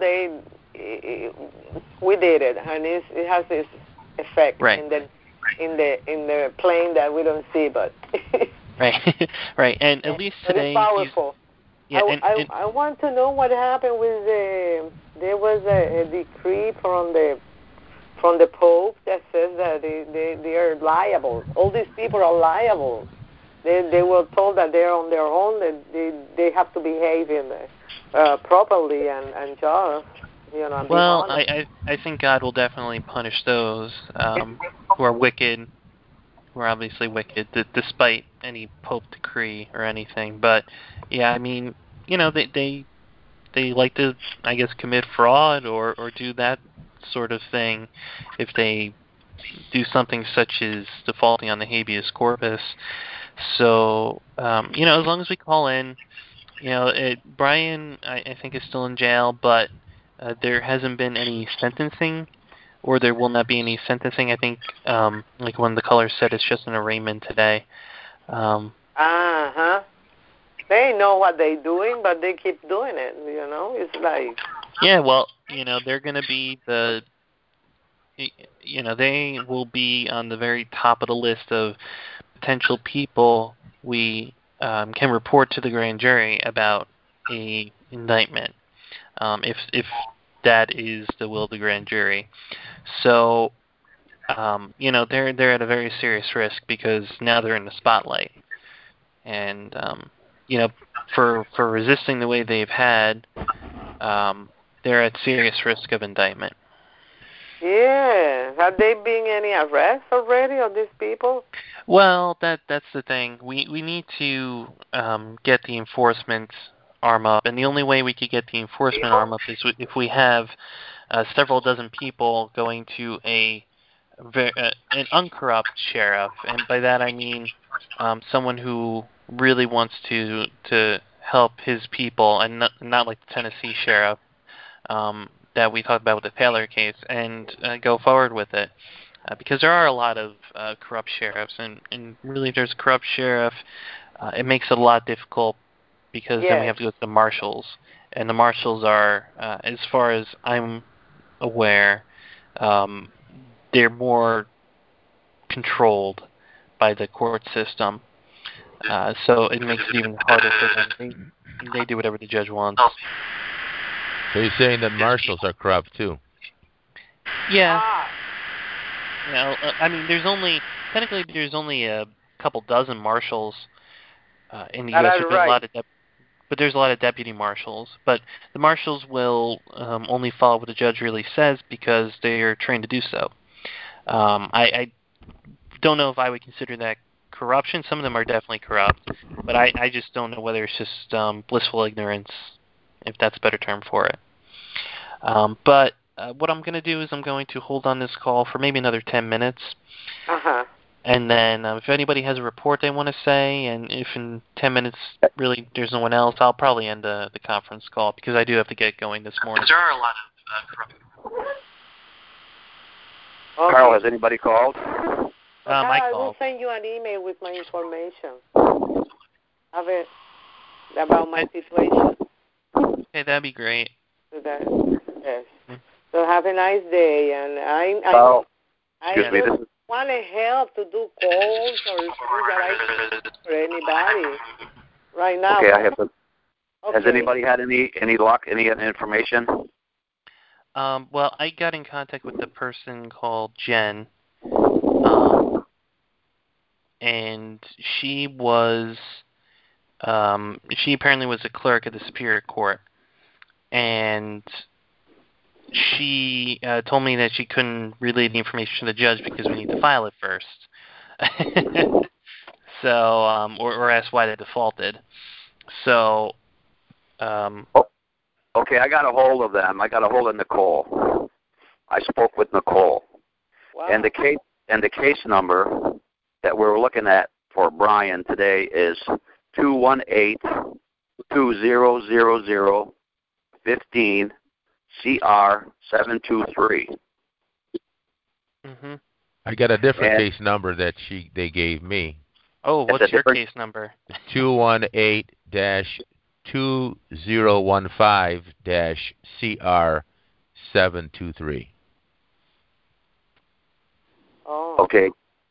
we did it, and it has this effect in the plane that we don't see, but right, right, and at least today, it's powerful. Yeah, I want to know what happened with there was a decree from the Pope that says that they are liable. All these people are liable. They were told that they're on their own, that they have to behave properly and just, you know. And well, I think God will definitely punish those who are wicked, who are obviously wicked, despite any Pope decree or anything. But yeah, I mean, you know, they like to, I guess, commit fraud or do that sort of thing if they do something such as defaulting on the habeas corpus. So, you know, as long as we call in, you know, Brian, I think, is still in jail, but there hasn't been any sentencing, or there will not be any sentencing. I think, like one of the callers said, it's just an arraignment today. They know what they're doing, but they keep doing it, you know? It's like... Yeah, well, you know, they're going to be you know, they will be on the very top of the list of potential people we can report to the grand jury about a indictment, if that is the will of the grand jury. So, you know, they're at a very serious risk because now they're in the spotlight, and you know, for resisting the way they've had, they're at serious risk of indictment. Yeah. Have there been any arrests already of these people? Well, that's the thing. We need to get the enforcement arm up, and the only way we could get the enforcement arm up is if we have several dozen people going to an uncorrupt sheriff, and by that I mean someone who really wants to help his people, and not like the Tennessee sheriff that we talked about with the Taylor case, and go forward with it. Because there are a lot of corrupt sheriffs, and really there's a corrupt sheriff it makes it a lot difficult because then we have to go to the marshals. And the marshals are, as far as I'm aware, they're more controlled by the court system. So it makes it even harder for them. They do whatever the judge wants. So you're saying that marshals are corrupt too? Yeah. I mean, there's only a couple dozen marshals in the U.S. But there's a lot of deputy marshals. But the marshals will only follow what the judge really says because they are trained to do so. I don't know if I would consider that corruption. Some of them are definitely corrupt, but I just don't know whether it's just blissful ignorance, if that's a better term for it. But what I'm going to do is I'm going to hold on this call for maybe another 10 minutes. And then if anybody has a report they want to say, and if in 10 minutes really there's no one else, I'll probably end the conference call because I do have to get going this morning. There are a lot of corrupt. Carl, has anybody called? I will send you an email with my information about my situation. Okay, that'd be great. Yes. So have a nice day, and I want to help to do calls or things that I can for anybody right now. Okay, I have to. Okay. Has anybody had any luck, any information? Well, I got in contact with the person called Jen, and she apparently was a clerk at the Superior Court, and she told me that she couldn't relay the information to the judge because we need to file it first. So, or ask why they defaulted. So, okay, I got a hold of them. I got a hold of Nicole. I spoke with Nicole. Wow. And the case number that we're looking at for Brian today is 218-2000-15 CR723. I got a different case number that they gave me. Oh, what's your case number? 218-2015-CR723. Oh. Okay,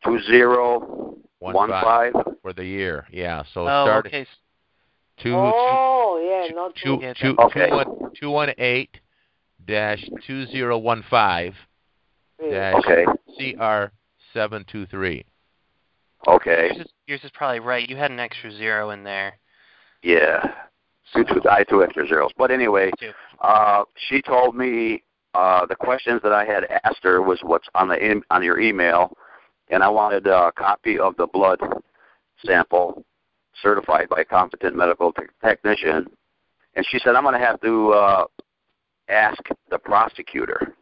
2015 for the year. Yeah, so start. Okay. 218-2015-CR723. Okay. Yours is probably right. You had an extra zero in there. Yeah. I had two extra zeros. But anyway, she told me the questions that I had asked her was what's on your email, and I wanted a copy of the blood sample certified by a competent medical technician. And she said, I'm going to have to ask the prosecutor.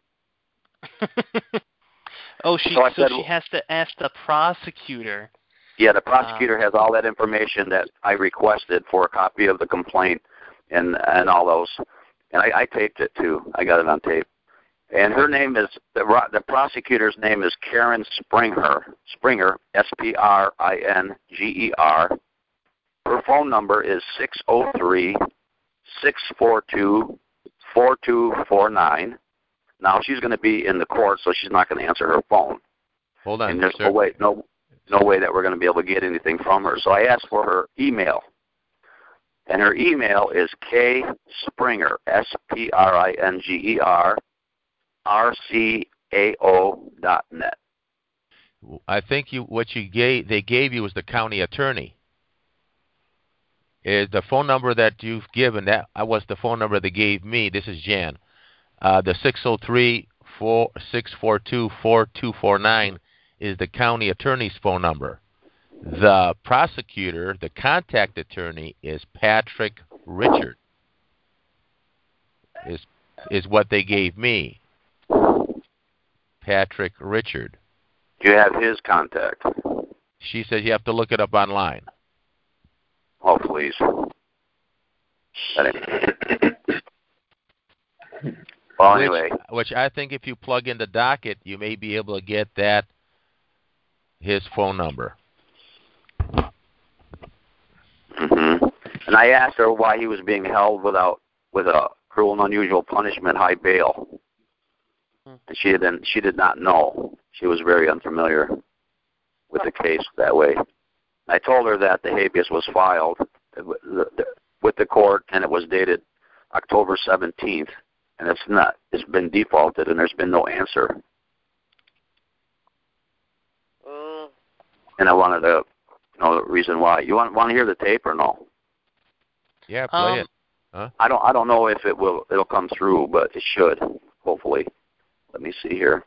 She has to ask the prosecutor. Yeah, the prosecutor has all that information that I requested for a copy of the complaint and all those. And I taped it too. I got it on tape. And her name is, the prosecutor's name is Karen Springer, Springer. Her phone number is 603-642-4249. Now, she's going to be in the court, so she's not going to answer her phone. Hold on. And there's no way that we're going to be able to get anything from her. So I asked for her email. And her email is kspringer, SPRINGER, RCAO.net. I think they gave you was the county attorney. Is the phone number that you've given, that was the phone number they gave me. This is Jan. The 603-642-4249 is the county attorney's phone number. The prosecutor, the contact attorney, is Patrick Richard. Is what they gave me. Patrick Richard. Do you have his contact? She says you have to look it up online. Oh, please. Well, anyway. Which I think if you plug in the docket, you may be able to get his phone number. And I asked her why he was being held with a cruel and unusual punishment, high bail. And she did not know. She was very unfamiliar with the case that way. I told her that the habeas was filed with the court, and it was dated October 17th, and it's been defaulted, and there's been no answer. And I wanted to know the reason why. You want to hear the tape or no? Yeah, play it. Huh? I don't know if it'll come through, but it should, hopefully. Let me see here.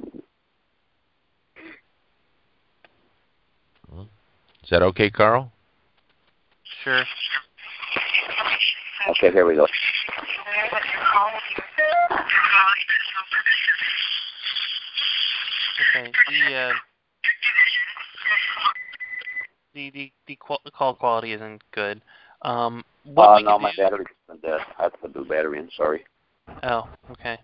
Is that okay, Carl? Sure. Okay, here we go. Okay. The call quality isn't good. No, my battery's been dead. I have to put new battery in. Sorry. Oh, okay.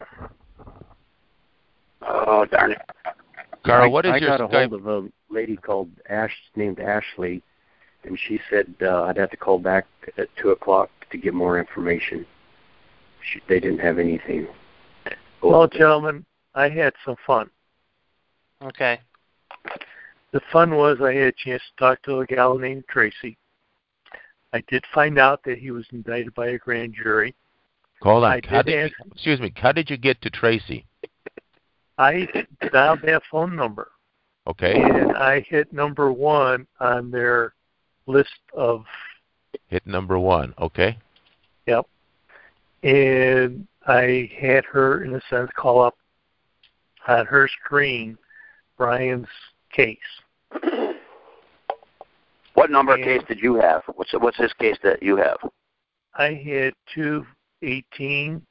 Oh, darn it. Carl, what is I your got a hold of a lady named Ashley, and she said I'd have to call back at 2 o'clock to get more information. They didn't have anything. Well, gentlemen, I had some fun. Okay. The fun was I had a chance to talk to a gal named Tracy. I did find out that he was indicted by a grand jury. Hold on. How did you get to Tracy? I dialed that phone number. Okay. And I hit number 1 on their list of... Hit number 1, okay. Yep. And I had her, in a sense, call up on her screen Brian's case. What number case did you have? What's his case that you have? I had 218,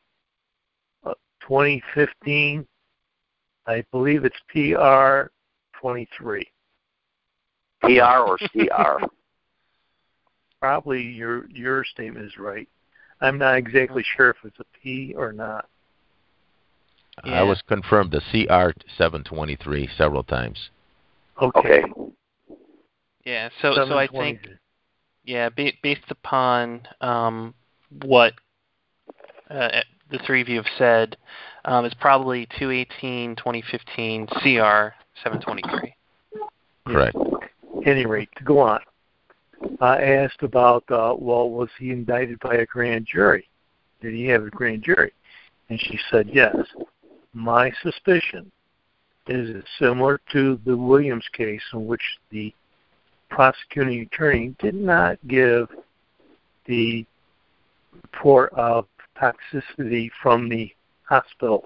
2015. I believe it's PR 23. PR or CR? Probably your statement is right. I'm not exactly sure if it's a P or not. Yeah. I was confirmed the CR 723 several times. Okay. Yeah. So I think, based upon what the three of you have said, it's probably 218, 2015, CR 723. Correct. At any rate, to go on, I asked about, was he indicted by a grand jury? Did he have a grand jury? And she said yes. My suspicion is it's similar to the Williams case, in which the prosecuting attorney did not give the report of toxicity from the hospital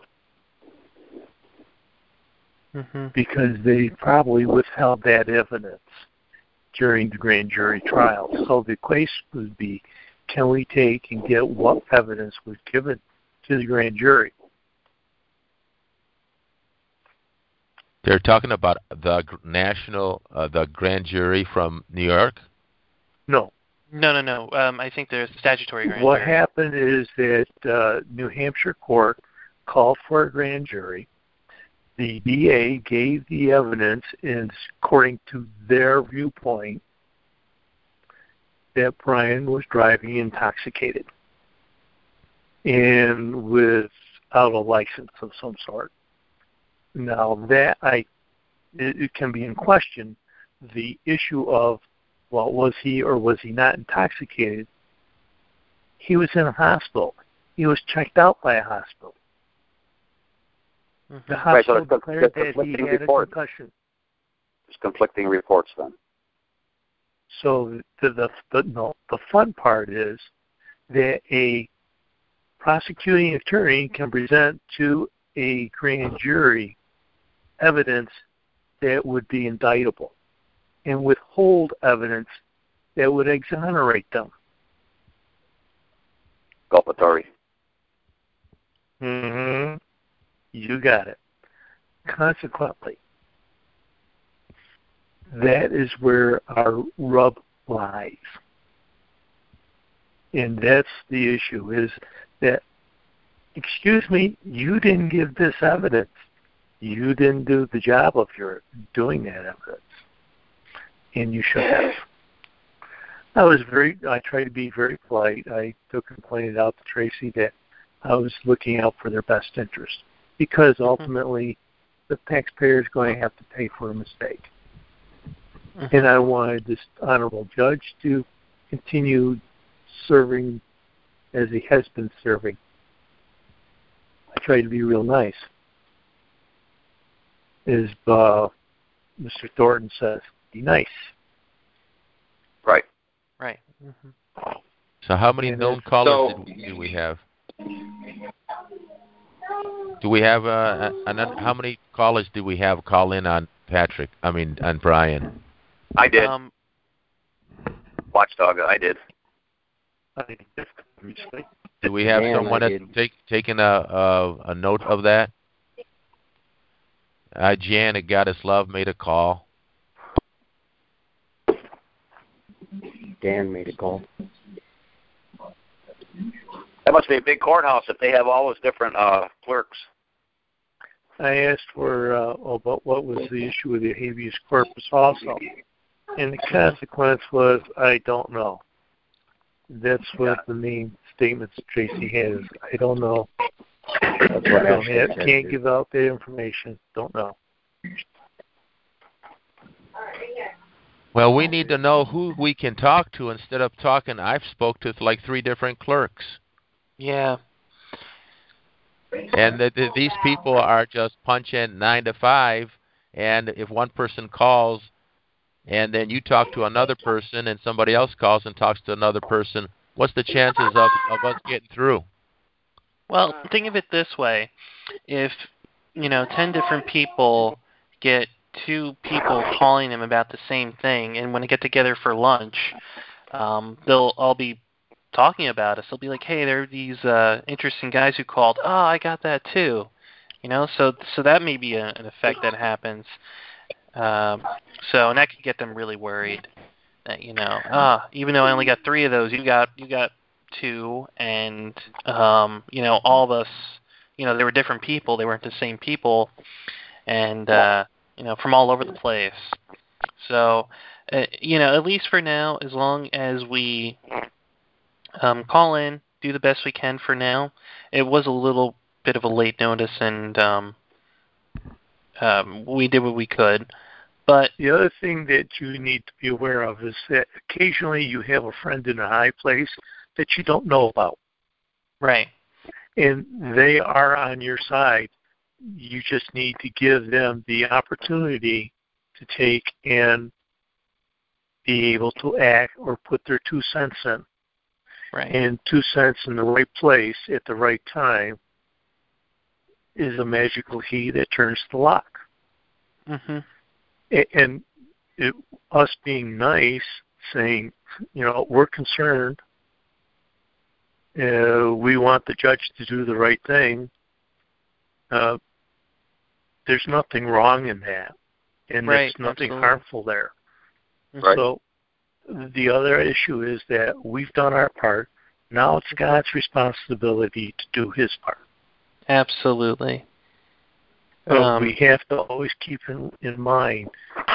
because they probably withheld that evidence during the grand jury trial. So the question would be, can we take and get what evidence was given to the grand jury? They're talking about the the grand jury from New York? No. No. I think there's a statutory grand jury. What happened is that New Hampshire court called for a grand jury. The DA gave the evidence, and according to their viewpoint, that Brian was driving intoxicated and without a license of some sort. Now that it can be in question, the issue of, well, was he or was he not intoxicated? He was in a hospital. He was checked out by a hospital. The hospital declared that he had a concussion. There's conflicting reports then. So the fun part is that a prosecuting attorney can present to a grand jury evidence that would be indictable and withhold evidence that would exonerate them. Culpatory. Mm-hmm. You got it. Consequently, that is where our rub lies. And that's the issue, is that, excuse me, you didn't give this evidence. You didn't do the job of your doing that evidence. And you should have. I tried to be very polite. I took and pointed out to Tracy that I was looking out for their best interest, because ultimately the taxpayer is going to have to pay for a mistake. And I wanted this honorable judge to continue serving as he has been serving. I tried to be real nice. As Mr. Thornton says, be nice. Right. Right. So how many known callers do we have? Do we have how many callers do we have call in on on Brian? I did. Watchdog, I did. Do we have someone that's taken a note of that? Jan at Goddess Love made a call. Dan made a call. That must be a big courthouse if they have all those different clerks. I asked for about what was the issue with the habeas corpus also, and the consequence was, I don't know. That's what the main statements Tracy has. I don't know. Can't give out the information. Don't know. Well, we need to know who we can talk to instead of talking. I've spoke to like 3 different clerks. Yeah. And these people are just punching 9 to 5, and if one person calls and then you talk to another person and somebody else calls and talks to another person, what's the chances of us getting through? Well, think of it this way. If, 10 different people get 2 people calling them about the same thing, and when they get together for lunch, they'll all be talking about us. They'll be like, hey, there are these interesting guys who called. Oh, I got that too. So that may be an effect that happens. And that could get them really worried that, even though I only got 3 of those, you got 2, and all of us, they were different people. They weren't the same people, and from all over the place. So, at least for now, as long as we call in, do the best we can for now. It was a little bit of a late notice, and we did what we could. But the other thing that you need to be aware of is that occasionally you have a friend in a high place that you don't know about. Right. And they are on your side. You just need to give them the opportunity to take and be able to act or put their 2 cents in. Right. And 2 cents in the right place at the right time is a magical key that turns the lock. Mm-hmm. And us being nice, saying, we're concerned, we want the judge to do the right thing, there's nothing wrong in that. And right, there's nothing absolutely. harmful there. Right. So the other issue is that we've done our part. Now it's God's responsibility to do his part. Absolutely. We have to always keep in mind,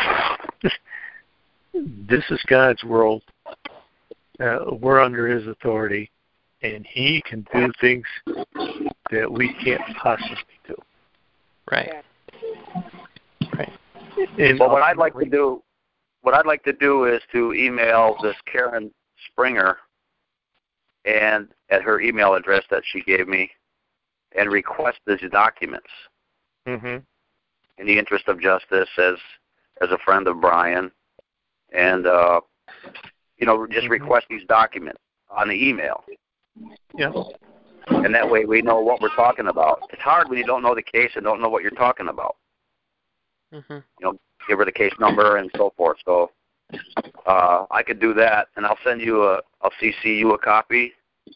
this is God's world. We're under his authority, and he can do things that we can't possibly do. Right. Right. Well, what I'd like to do is to email this Karen Springer and at her email address that she gave me and request these documents. Mm-hmm. In the interest of justice, as a friend of Brian, and just request these documents on the email. Yeah. And that way we know what we're talking about. It's hard when you don't know the case and don't know what you're talking about. Mm-hmm. Give her the case number and so forth. So I could do that, and I'll send you I'll CC you a copy.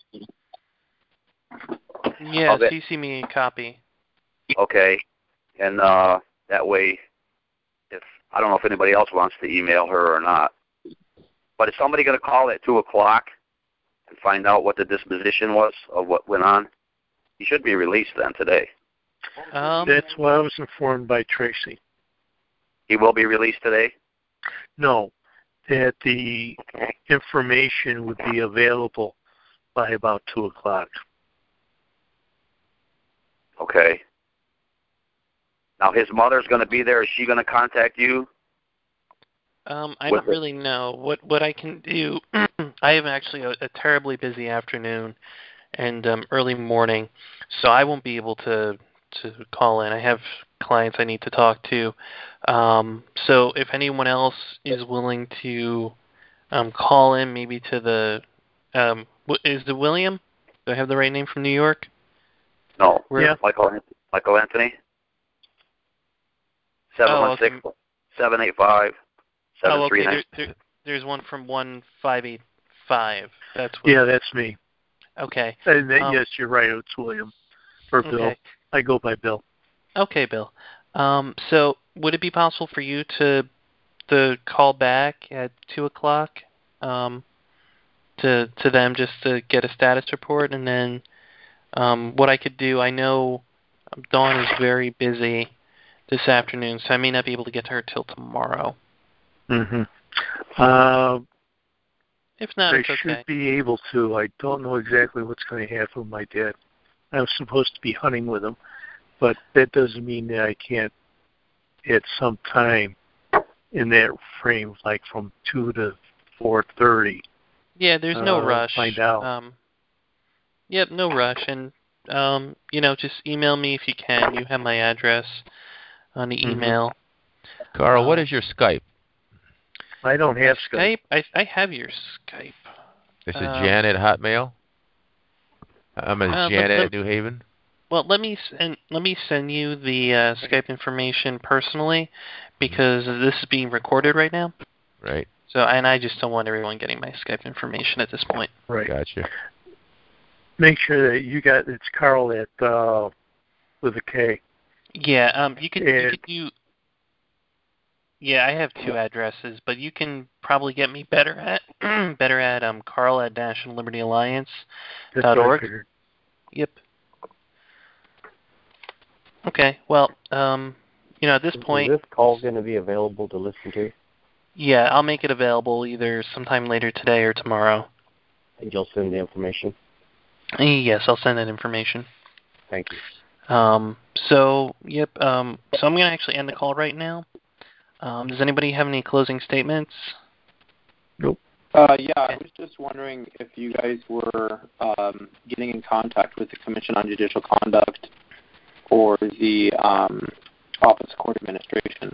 Yeah, CC me a copy. Okay. And that way, I don't know if anybody else wants to email her or not, but is somebody going to call at 2 o'clock and find out what the disposition was of what went on? He should be released then today. That's what I was informed by Tracy. He will be released today? No. that the information would be available by about 2 o'clock. Okay. Now his mother's going to be there. Is she going to contact you? I don't really know what I can do. I have actually a terribly busy afternoon and early morning, so I won't be able to call in. I have clients I need to talk to. So if anyone else is willing to call in, maybe to the is it William? Do I have the right name from New York? No. Yeah. Michael Anthony. 716-785-7396. Oh, okay. There's one from 1585. That's what. Yeah, that's me. Okay. And yes, you're right. It's William or Bill. Okay. I go by Bill. Okay, Bill. So would it be possible for you to call back at 2 o'clock to them just to get a status report, and then what I could do? I know Dawn is very busy this afternoon, so I may not be able to get to her till tomorrow. Mm-hmm. If not, it's okay. I should be able to. I don't know exactly what's going to happen with my dad. I'm supposed to be hunting with him, but that doesn't mean that I can't at some time in that frame, like from 2 to 4:30. Yeah, there's no rush. Find out. Yep, no rush, and just email me if you can. You have my address on the email. Carl, what is your Skype? I don't have Skype. I have your Skype. Is it Janet Hotmail? I'm Janet at New Haven. Well, let me send you the Skype information personally, because this is being recorded right now. Right. So, and I just don't want everyone getting my Skype information at this point. Right. Gotcha. Make sure that it's Carl at with a K. Yeah. You could do. Yeah, I have 2 addresses, but you can probably get me better at Carl at nationallibertyalliance.org. Yep. Okay. Well, at this point, is this call going to be available to listen to? Yeah, I'll make it available either sometime later today or tomorrow. And you'll send the information? Yes, I'll send that information. Thank you. So I'm going to actually end the call right now. Does anybody have any closing statements? Nope. Yeah, I was just wondering if you guys were getting in contact with the Commission on Judicial Conduct or the Office of Court Administration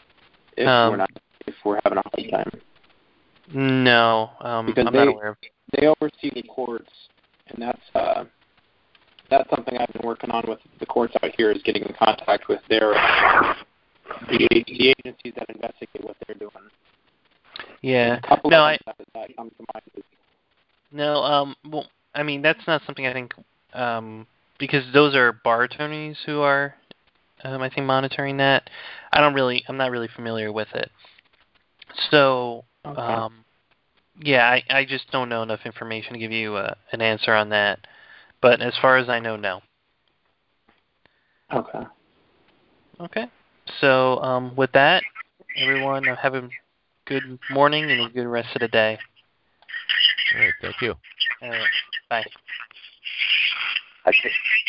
if we're having a hard time. No, because I'm not aware of. They oversee the courts, and that's something I've been working on with the courts out here, is getting in contact with the agencies that investigate what they're doing. Yeah. That comes to mind. No, well, I mean, that's not something I think, because those are bar attorneys who are, I think, monitoring that. I'm not really familiar with it. So, okay. Yeah, I just don't know enough information to give you an answer on that. But as far as I know, no. Okay. Okay. So with that, everyone, have a good morning and a good rest of the day. All right. Thank you. All right. Bye. I think